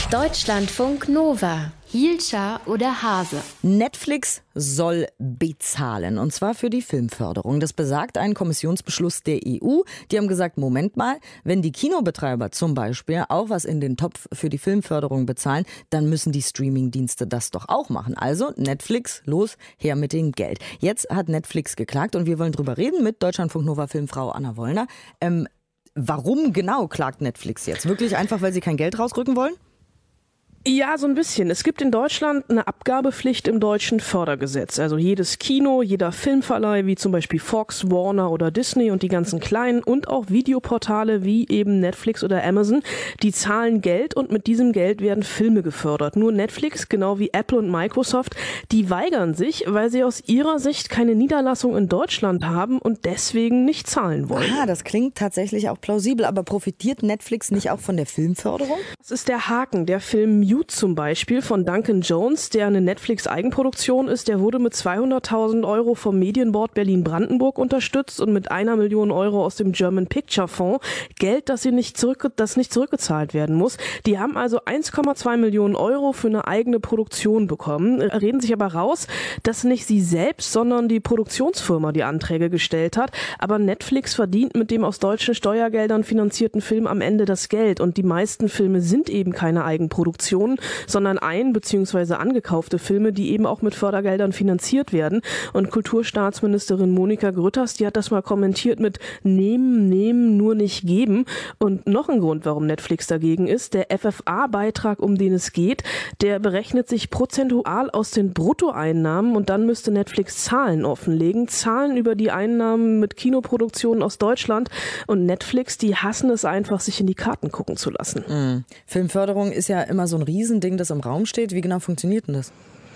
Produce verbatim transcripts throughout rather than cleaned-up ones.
Deutschlandfunk Nova. Hielscher oder Hase? Netflix soll bezahlen, und zwar für die Filmförderung. Das besagt ein Kommissionsbeschluss der E U. Die haben gesagt, Moment mal, wenn die Kinobetreiber zum Beispiel auch was in den Topf für die Filmförderung bezahlen, dann müssen die Streamingdienste das doch auch machen. Also Netflix, los, her mit dem Geld. Jetzt hat Netflix geklagt und wir wollen drüber reden mit Deutschlandfunk Nova Filmfrau Anna Wollner. Ähm, warum genau klagt Netflix jetzt? Wirklich einfach, weil sie kein Geld rausrücken wollen? Ja, so ein bisschen. Es gibt in Deutschland eine Abgabepflicht im deutschen Fördergesetz. Also jedes Kino, jeder Filmverleih, wie zum Beispiel Fox, Warner oder Disney und die ganzen kleinen und auch Videoportale wie eben Netflix oder Amazon, die zahlen Geld und mit diesem Geld werden Filme gefördert. Nur Netflix, genau wie Apple und Microsoft, die weigern sich, weil sie aus ihrer Sicht keine Niederlassung in Deutschland haben und deswegen nicht zahlen wollen. Ah, das klingt tatsächlich auch plausibel, aber profitiert Netflix nicht auch von der Filmförderung? Das ist der Haken. Der Film Mute zum Beispiel von Duncan Jones, der eine Netflix-Eigenproduktion ist, der wurde mit zweihunderttausend Euro vom Medienboard Berlin-Brandenburg unterstützt und mit einer Million Euro aus dem German Picture Fonds. Geld, das sie nicht zurück, das nicht zurückgezahlt werden muss. Die haben also eins Komma zwei Millionen Euro für eine eigene Produktion bekommen, reden sich aber raus, dass nicht sie selbst, sondern die Produktionsfirma die Anträge gestellt hat. Aber Netflix verdient mit dem aus deutschen Steuergeldern finanzierten Film am Ende das Geld und die meisten Filme sind eben keine Eigenproduktionen, sondern ein- bzw. angekaufte Filme, die eben auch mit Fördergeldern finanziert werden. Und Kulturstaatsministerin Monika Grütters, die hat das mal kommentiert mit nehmen, nehmen, nur nicht geben. Und noch ein Grund, warum Netflix dagegen ist, der F F A-Beitrag, um den es geht, der berechnet sich prozentual aus den Bruttoeinnahmen und dann müsste Netflix Zahlen offenlegen. Zahlen über die Einnahmen mit Kinoproduktionen aus Deutschland. Und Netflix, die hassen es einfach, sich in die Karten gucken zu lassen. Mhm. Filmförderung ist ja immer so ein Riesending, das im Raum steht. Wie genau funktioniert denn das?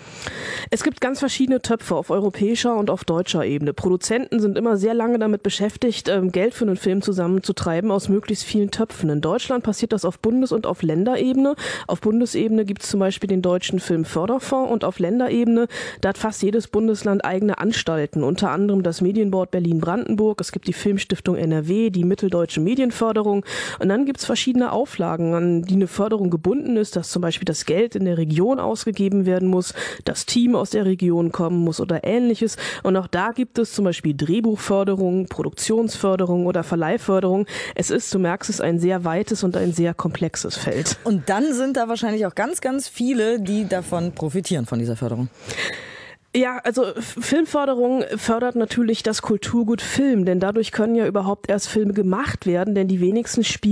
Es gibt ganz verschiedene Töpfe auf europäischer und auf deutscher Ebene. Produzenten sind immer sehr lange damit beschäftigt, Geld für einen Film zusammenzutreiben aus möglichst vielen Töpfen. In Deutschland passiert das auf Bundes- und auf Länderebene. Auf Bundesebene gibt es zum Beispiel den Deutschen Filmförderfonds und auf Länderebene, da hat fast jedes Bundesland eigene Anstalten, unter anderem das Medienboard Berlin-Brandenburg. Es gibt die Filmstiftung N R W, die Mitteldeutsche Medienförderung und dann gibt es verschiedene Auflagen, an die eine Förderung gebunden ist, dass zum Beispiel das Geld in der Region ausgegeben werden muss, das Team aus der Region kommen muss oder ähnliches. Und auch da gibt es zum Beispiel Drehbuchförderung, Produktionsförderung oder Verleihförderung. Es ist, du merkst es, ein sehr weites und ein sehr komplexes Feld. Und dann sind da wahrscheinlich auch ganz, ganz viele, die davon profitieren, von dieser Förderung. Ja, also Filmförderung fördert natürlich das Kulturgut Film, denn dadurch können ja überhaupt erst Filme gemacht werden, denn die wenigsten spielen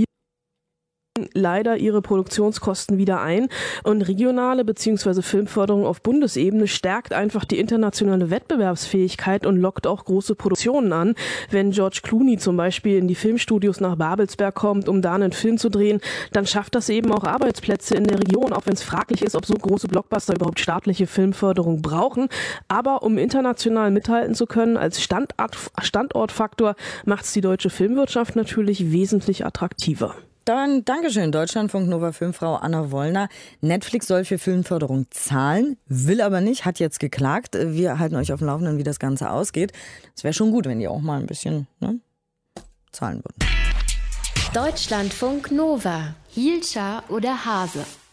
leider ihre Produktionskosten wieder ein und regionale bzw. Filmförderung auf Bundesebene stärkt einfach die internationale Wettbewerbsfähigkeit und lockt auch große Produktionen an. Wenn George Clooney zum Beispiel in die Filmstudios nach Babelsberg kommt, um da einen Film zu drehen, dann schafft das eben auch Arbeitsplätze in der Region, auch wenn es fraglich ist, ob so große Blockbuster überhaupt staatliche Filmförderung brauchen. Aber um international mithalten zu können als Standort, Standortfaktor macht es die deutsche Filmwirtschaft natürlich wesentlich attraktiver. Dann Dankeschön, Deutschlandfunk Nova Filmfrau Anna Wollner. Netflix soll für Filmförderung zahlen, will aber nicht, hat jetzt geklagt. Wir halten euch auf dem Laufenden, wie das Ganze ausgeht. Es wäre schon gut, wenn ihr auch mal ein bisschen ne, zahlen würden. Deutschlandfunk Nova. Hielscher oder Hase?